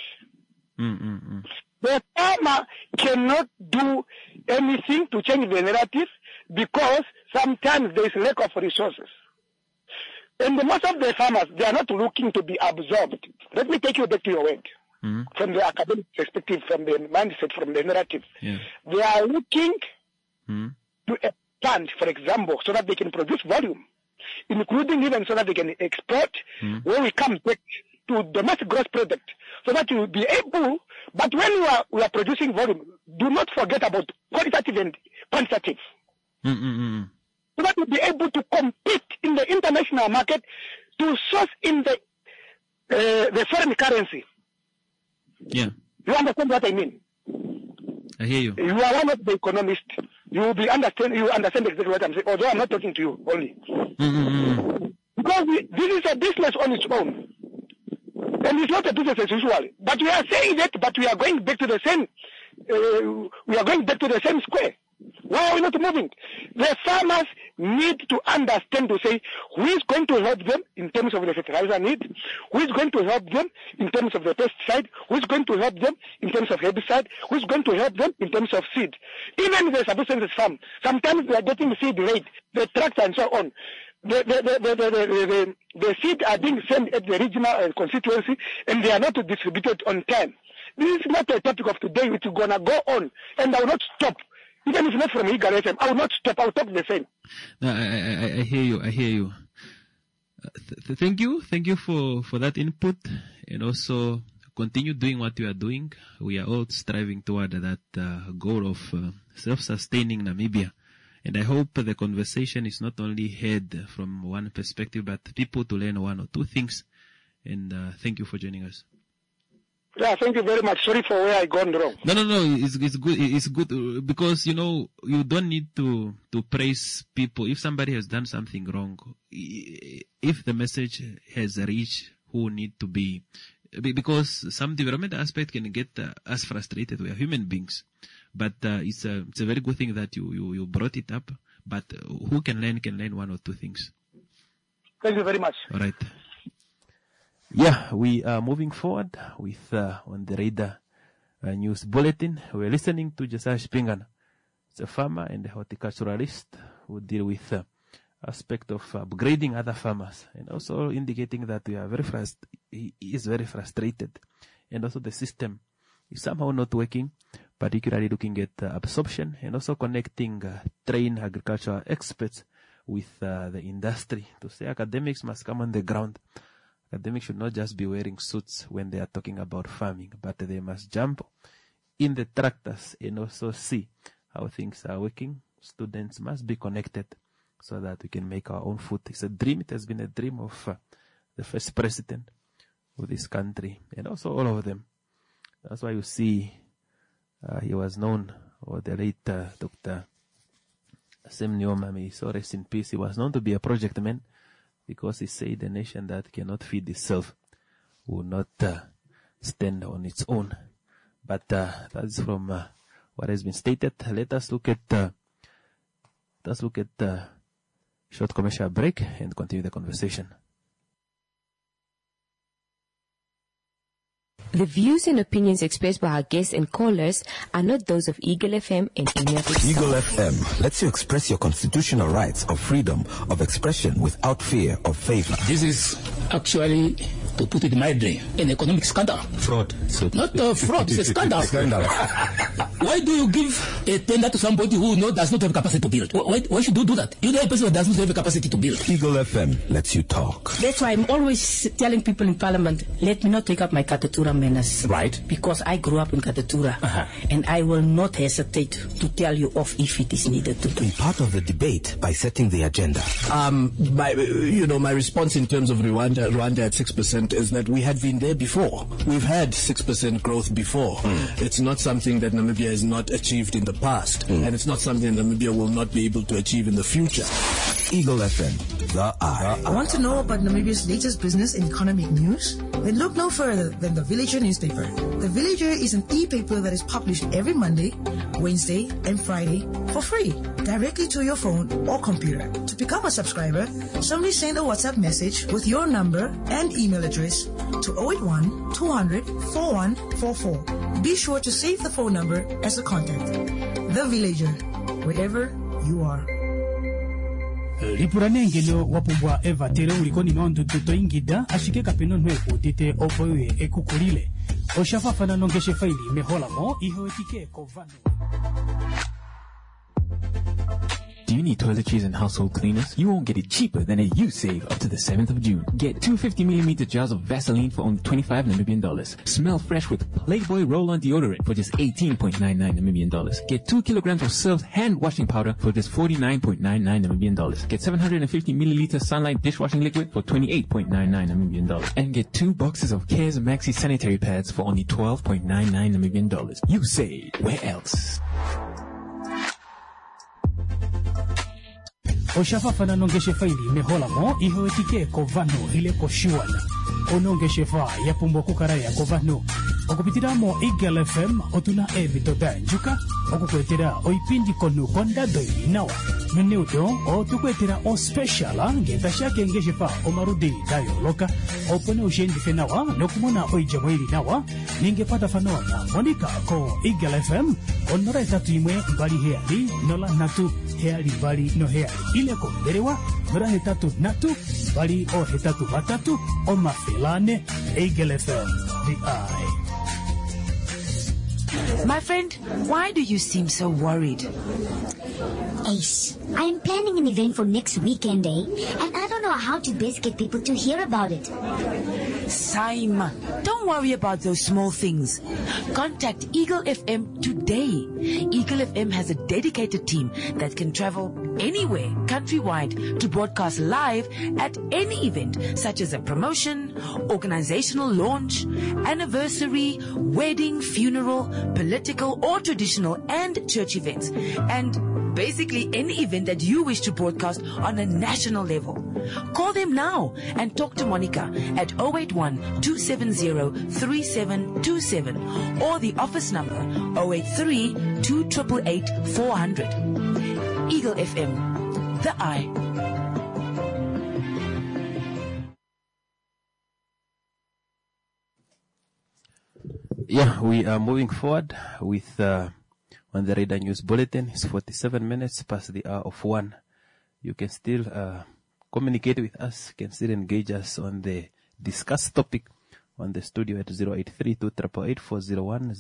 Speaker 11: The farmer cannot do anything to change the narrative because sometimes there is lack of resources. And most of the farmers, they are not looking to be absorbed. Let me take you back to your word. From the academic perspective, from the mindset, from the narrative. They are looking to expand, for example, so that they can produce volume, including even so that they can export when we come back to domestic gross product, so that you will be able, but when we are producing volume, do not forget about qualitative and quantitative. So that we'll be able to compete in the international market to source in the foreign currency.
Speaker 1: Yeah.
Speaker 11: You understand what I mean?
Speaker 1: I hear you.
Speaker 11: You are one of the economists. You understand exactly what I'm saying, although I'm not talking to you only. Because this is a business on its own. And it's not a business as usual. But we are saying that, but we are going back to the same, square. Why are we not moving? The farmers need to understand to say who is going to help them in terms of the fertilizer need, who is going to help them in terms of the pesticide, who is going to help them in terms of herbicide, who is going to help them in terms of seed. Even the subsistence farm, sometimes they are getting seed late, the tractor and so on. The seed are being sent at the regional constituency and they are not distributed on time. This is not a topic of today, which is going to go on, and I will not stop. Even if not from Eagle FM, I will not stop. I will talk the same.
Speaker 1: No, I hear you. I hear you. Thank you for that input, and also continue doing what you are doing. We are all striving toward that goal of self-sustaining Namibia. And I hope the conversation is not only heard from one perspective, but people to learn one or two things. And thank you for joining us.
Speaker 11: Yeah, thank you very much. Sorry for where I gone wrong.
Speaker 1: No. It's good. It's good because, you don't need to praise people. If somebody has done something wrong, if the message has reached who need to be, because some development aspect can get us frustrated. We are human beings. But it's a very good thing that you brought it up. But who can learn one or two things.
Speaker 11: Thank you very much.
Speaker 1: All right. Yeah, we are moving forward with On the Radar news bulletin. We're listening to Josiah Shpingana. It's a farmer and a horticulturalist who deal with aspect of upgrading other farmers, and also indicating that we are he is very frustrated, and also the system is somehow not working, particularly looking at absorption and also connecting trained agricultural experts with the industry to say academics must come on the ground. Academics should not just be wearing suits when they are talking about farming, but they must jump in the tractors and also see how things are working. Students must be connected so that we can make our own food. It's a dream. It has been a dream of the first president of this country, and also all of them. That's why you see he was known, or the late Dr. Sam Nujoma, may so rest in peace. He was known to be a project man because he said the nation that cannot feed itself will not stand on its own. But that's from what has been stated. Let us look at short commercial break and continue the conversation.
Speaker 2: The views and opinions expressed by our guests and callers are not those of Eagle FM and any of its
Speaker 3: Eagle FM lets you express your constitutional rights of freedom of expression without fear of favor.
Speaker 4: This is actually, to put it mildly, an economic scandal.
Speaker 3: Fraud.
Speaker 4: Not fraud, it's a scandal. Why do you give a tender to somebody who does not have capacity to build? Why should you do that? You're the person who does not have a capacity to build.
Speaker 3: Eagle FM lets you talk.
Speaker 5: That's why I'm always telling people in Parliament, let me not take up my Katatura menace.
Speaker 3: Right.
Speaker 5: Because I grew up in Katatura. And I will not hesitate to tell you off if it is needed to.
Speaker 3: Be part of the debate by setting the agenda.
Speaker 6: My response in terms of Rwanda at 6% is that we had been there before. We've had 6% growth before. It's not something that Namibia has not achieved in the past. And it's not something Namibia will not be able to achieve in the future.
Speaker 3: Eagle FM, the eye.
Speaker 7: Want to know about Namibia's latest business and economic news? Then look no further than The Villager newspaper. The Villager is an e-paper that is published every Monday, Wednesday, and Friday for free, directly to your phone or computer. To become a subscriber, simply send a WhatsApp message with your number and email address to 081 200 4144. Be sure to save the phone number as a contact. The Villager, wherever you are.
Speaker 8: Lipuranengelo wapumbwa eva tere ulikoni maundu tuto ingida ashike kapeno nwepo tite opoye ekukulile. Oshafa fana nongeshe faili mehola mo iho etike kovano.
Speaker 12: Do you need toiletries and household cleaners? You won't get it cheaper than a U-Save up to the 7th of June. Get 250mm jars of Vaseline for only 25 Namibian dollars. Smell fresh with Playboy Roll-On deodorant for just 18.99 Namibian dollars. Get 2 kilograms of Surf hand washing powder for just 49.99 Namibian dollars. Get 750 milliliter Sunlight dishwashing liquid for 28.99 Namibian dollars. And get 2 boxes of Cares Maxi sanitary pads for only 12.99 Namibian dollars. U-Save. Where else?
Speaker 8: Oshafa fana nongeshe faili mehola mo iho etike kovano ile koshiwana. Onongeshe fa ya pumbo kukaraya kovano. Okupitira mo Eagle FM otuna ebitoda njuka. Okukwetera oipindi konu konda doi nawa. Meneudo o tukwetera o special ngeta shake ngeshe fa omarudi dayo loka. Opone ushendi fenawa nokumona oijamwili nawa. Ningepata fanoa Monica ko Eagle FM onora etatu imwe mbali heali nola natu heali bali no heali ile ko berewa nora hetatu natu bali o hetatu batatu o mafelane Eagle FM the eye.
Speaker 9: My friend, why do you seem so worried?
Speaker 10: Ace, I'm planning an event for next weekend, and I don't know how to best get people to hear about it.
Speaker 9: Simon, don't worry about those small things. Contact Eagle FM today. Eagle FM has a dedicated team that can travel anywhere countrywide to broadcast live at any event, such as a promotion, organizational launch, anniversary, wedding, funeral, political or traditional and church events, and basically any event that you wish to broadcast on a national level. Call them now and talk to Monica at 081-270-3030 3727 or the office number 083 2888 400. Eagle FM, the eye.
Speaker 1: Yeah, we are moving forward with on the Radar News Bulletin. It's 47 minutes past the hour of 1. You can still communicate with us, can still engage us on the discussed topic on the studio at 083-288-401,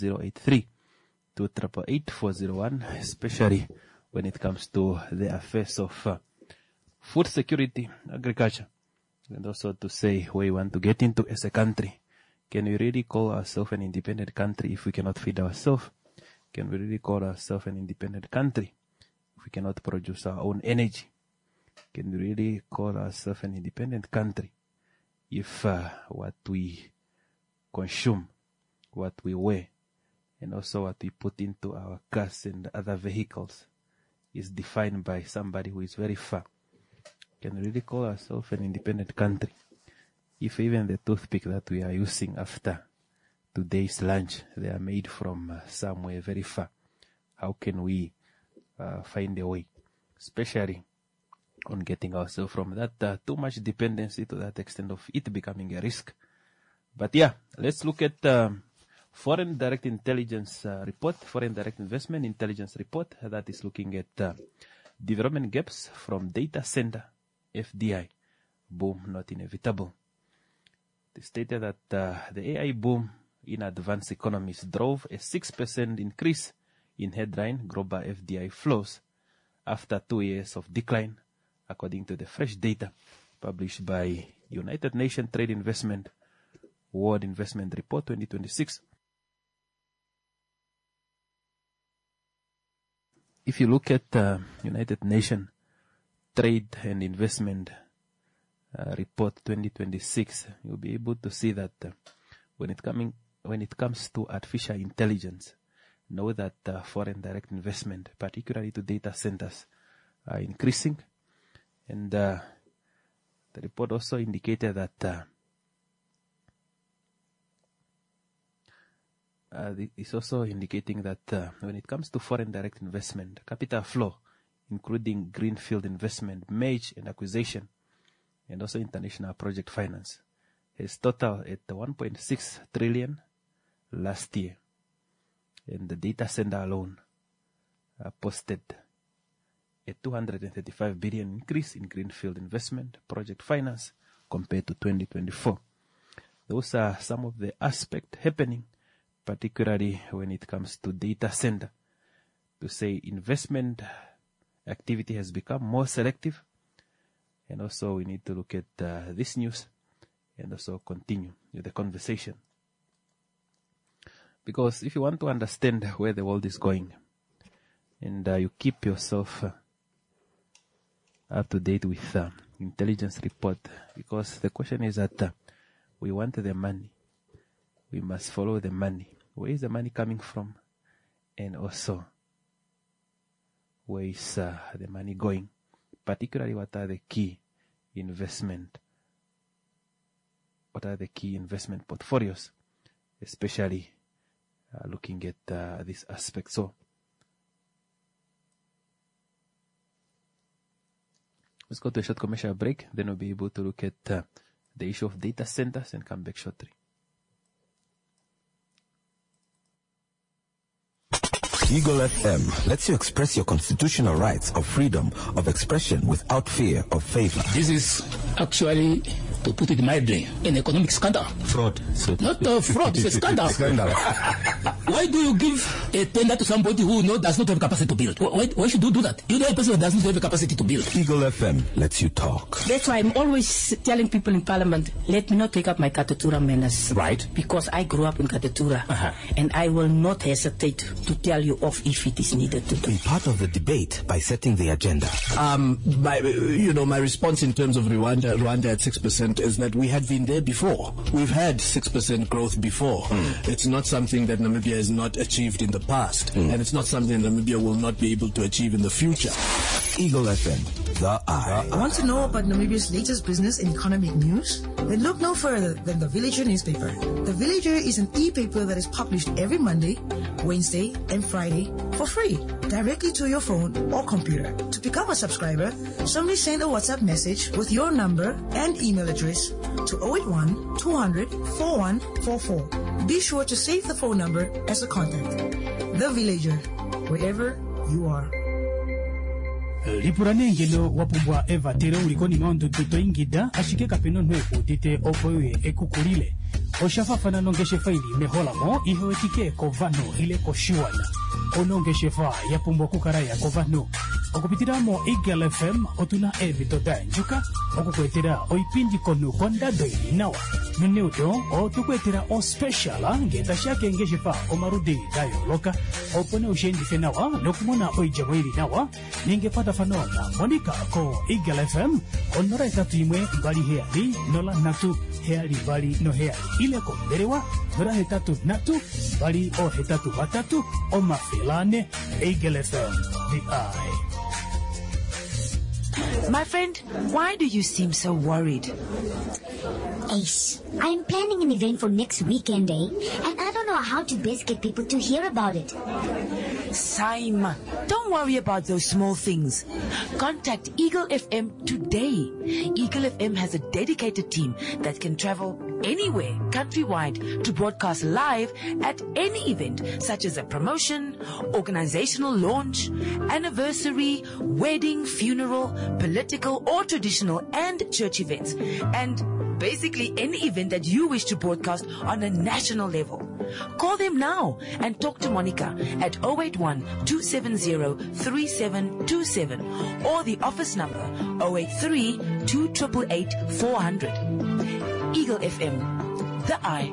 Speaker 1: 083-288-401, especially when it comes to the affairs of food security, agriculture, and also to say where we want to get into as a country. Can we really call ourselves an independent country if we cannot feed ourselves? Can we really call ourselves an independent country if we cannot produce our own energy? Can we really call ourselves an independent country if what we consume, what we wear, and also what we put into our cars and other vehicles is defined by somebody who is very far? Can we really call ourselves an independent country if even the toothpick that we are using after today's lunch, they are made from somewhere very far? How can we find a way, especially on getting ourselves from that too much dependency to that extent of it becoming a risk? But yeah, let's look at foreign direct intelligence report, foreign direct investment intelligence report that is looking at development gaps from data center FDI boom not inevitable. They stated that the AI boom in advanced economies drove a 6% increase in headline global FDI flows after 2 years of decline, according to the fresh data published by United Nations Trade Investment World Investment Report 2026. If you look at United Nations Trade and Investment Report 2026, you'll be able to see that when it comes to artificial intelligence, know that foreign direct investment, particularly to data centers, are increasing. And the report also indicated that it's also indicating that when it comes to foreign direct investment, capital flow, including greenfield investment, merge and acquisition, and also international project finance, has totaled at 1.6 trillion last year. And the data center alone posted a 235 billion increase in greenfield investment, project finance, compared to 2024. Those are some of the aspects happening, particularly when it comes to data center. To say investment activity has become more selective. And also we need to look at this news and also continue with the conversation. Because if you want to understand where the world is going, and you keep yourself up to date with intelligence report, because the question is that we want the money. We must follow the money. Where is the money coming from? And also, where is the money going? Particularly, what are the key investment portfolios, especially looking at this aspect. So let's go to a short commercial break, then we'll be able to look at the issue of data centers and come back shortly.
Speaker 3: Eagle FM lets you express your constitutional rights of freedom of expression without fear of favor.
Speaker 4: This is actually, to put it mildly, an economic scandal.
Speaker 1: Fraud.
Speaker 4: Not fraud, it's a scandal. Why do you give a tender to somebody who does not have capacity to build? Why should you do that? You know a person who does not have the capacity to build.
Speaker 3: Eagle FM lets you talk.
Speaker 5: That's why I'm always telling people in Parliament, let me not take up my Katatura manners.
Speaker 3: Right.
Speaker 5: Because I grew up in Katatura. And I will not hesitate to tell you off if it is needed to do.
Speaker 3: Be part of the debate by setting the agenda.
Speaker 6: My response in terms of Rwanda at 6% is that we had been there before. We've had 6% growth before. It's not something that Namibia has not achieved in the past, and it's not something Namibia will not be able to achieve in the future.
Speaker 3: Eagle FM, the eye.
Speaker 7: Want to know about Namibia's latest business and economic news? Then look no further than The Villager newspaper. The Villager is an e-paper that is published every Monday, Wednesday, and Friday for free, directly to your phone or computer. To become a subscriber, simply send a WhatsApp message with your number and email address to 081 200 4144. Be sure to save the phone number as a contact. The Villager, wherever you are.
Speaker 8: Lipurane ngelo wapubwa eva tere ulikoni maundu tuto ingida ashike kapeno nweku tite opoye ekukulile. Oshafa fana nongeshe faili mehola mo ihewetike kovano ile koshiwana. Onongeshe fa ya pumbo kukaraya kovano. Okupitiramo Eagle FM otuna evitoda njuka. Okukwetera oipindi konu konda doili nawa. Mineudo o tukwetera o speciala ngeta shake ngeshe fa omarudi dayo loka. Opone ushendi fenawa lokumona oijamwili nawa. Ningepata fanona Monica ko Eagle FM onora etatu imwe mbali heali nola natu heali bali no heali ile ko berewa nora hetatu natu bali o hetatu batatu o mafilane Eagle FM the eye.
Speaker 9: My friend, why do you seem so worried?
Speaker 10: Ace, I'm planning an event for next weekend, and I don't know how to best get people to hear about it.
Speaker 9: Simon, don't worry about those small things. Contact Eagle FM today. Eagle FM has a dedicated team that can travel anywhere countrywide to broadcast live at any event, such as a promotion, organizational launch, anniversary, wedding, funeral, political or traditional and church events, and basically any event that you wish to broadcast on a national level. Call them now and talk to Monica at 081-270-3727 or the office number 083-288-400. Eagle FM, the eye.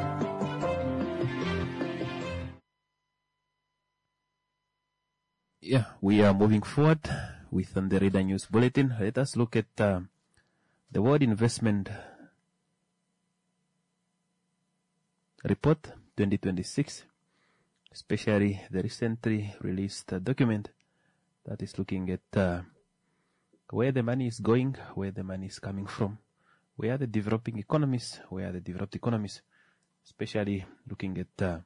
Speaker 1: Yeah, we are moving forward with the Radar News Bulletin. Let us look at the World Investment Report 2026, especially the recently released document that is looking at where the money is going, where the money is coming from, where are the developing economies, where are the developed economies, especially looking at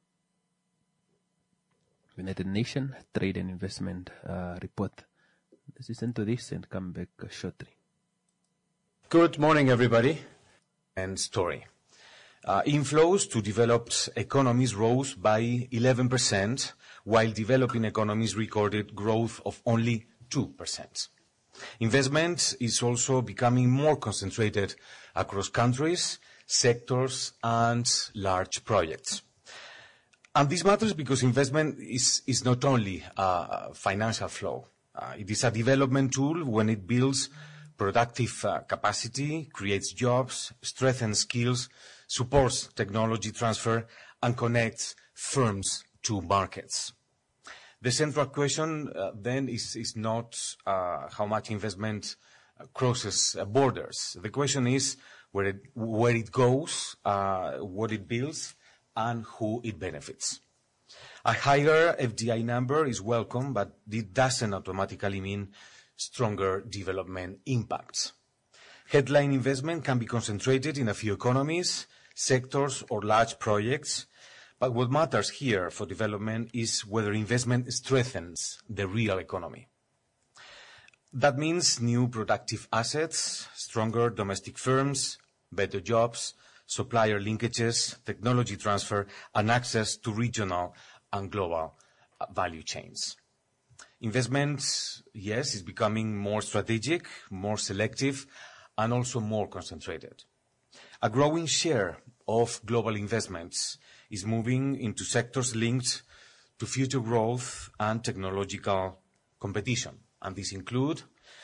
Speaker 1: United Nations Trade and Investment Report. Let's listen to this and come back shortly.
Speaker 13: Good morning, everybody. And story. Inflows to developed economies rose by 11%, while developing economies recorded growth of only 2%. Investment is also becoming more concentrated across countries, sectors, and large projects. And this matters because investment is not only a financial flow. It is a development tool when it builds productive capacity, creates jobs, strengthens skills, supports technology transfer, and connects firms to markets. The central question then is not how much investment crosses borders. The question is where it goes, what it builds, and who it benefits. A higher FDI number is welcome, but it doesn't automatically mean stronger development impacts. Headline investment can be concentrated in a few economies, sectors, or large projects, but what matters here for development is whether investment strengthens the real economy. That means new productive assets, stronger domestic firms, better jobs, supplier linkages, technology transfer, and access to regional and global value chains. Investment, yes, is becoming more strategic, more selective, and also more concentrated. A growing share of global investments is moving into sectors linked to future growth and technological competition, and these include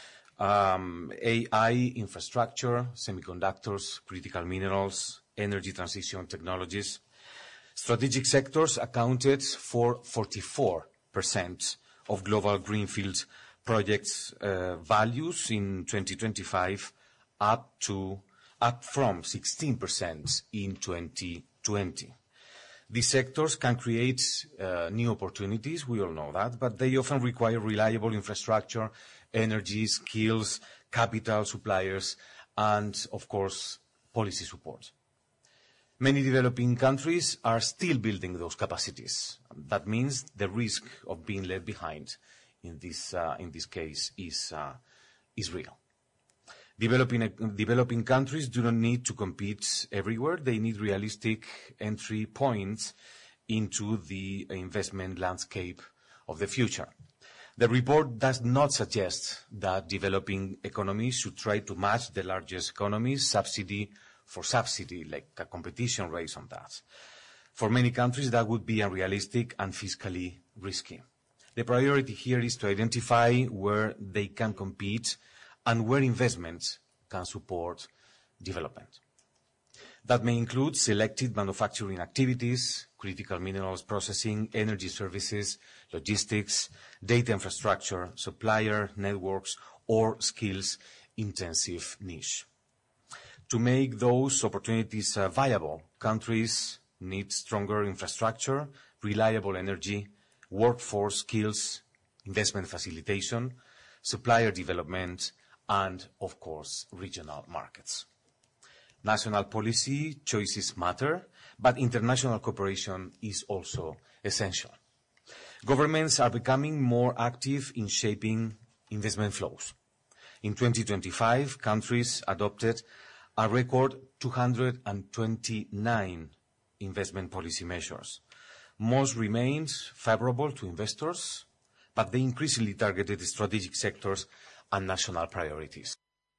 Speaker 13: AI infrastructure, semiconductors, critical minerals, energy transition technologies. Strategic sectors accounted for 44% of global greenfield projects values in 2025, up from 16% in 2020. These sectors can create new opportunities, we all know that, but they often require reliable infrastructure, energy, skills, capital, suppliers, and, of course, policy support. Many developing countries are still building those capacities. That means the risk of being left behind in this case is real. Developing countries do not need to compete everywhere. They need realistic entry points into the investment landscape of the future. The report does not suggest that developing economies should try to match the largest economies, subsidy for subsidy, like a competition race on that. For many countries, that would be unrealistic and fiscally risky. The priority here is to identify where they can compete and where investments can support development. That may include selected manufacturing activities, critical minerals processing, energy services, logistics, data infrastructure, supplier networks, or skills-intensive niche. To make those opportunities viable, countries need stronger infrastructure, reliable energy, workforce skills, investment facilitation, supplier development, and, of course, regional markets. National policy choices matter, but international cooperation is also essential. Governments are becoming more active in shaping investment flows. In 2025, countries adopted a record 229 investment policy measures. Most remained favorable to investors, but they increasingly targeted strategic sectors and national priorities.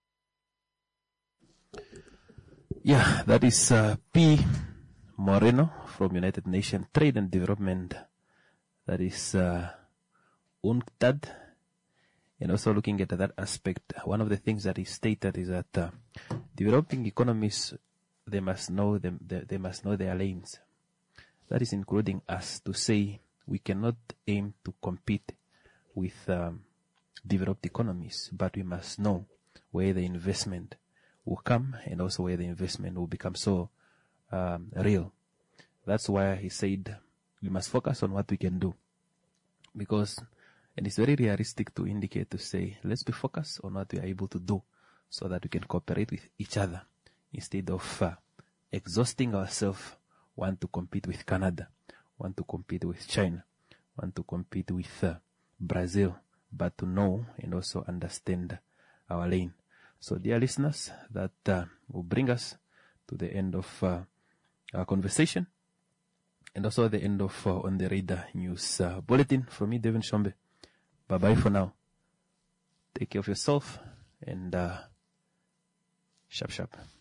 Speaker 1: Yeah, that is P. Moreno from United Nations Trade and Development. That is UNCTAD. And also looking at that aspect, one of the things that is stated is that developing economies, they must know their lanes. That is including us, to say we cannot aim to compete with developed economies, but we must know where the investment will come and also where the investment will become so real. That's why he said we must focus on what we can do. And it's very realistic to indicate, to say, let's be focused on what we are able to do so that we can cooperate with each other instead of exhausting ourselves, want to compete with Canada, want to compete with China, want to compete with Brazil, but to know and also understand our lane. So, dear listeners, that will bring us to the end of our conversation and also the end of On the Radar News Bulletin. From me, Devin Shombe. Bye-bye for now. Take care of yourself and sharp.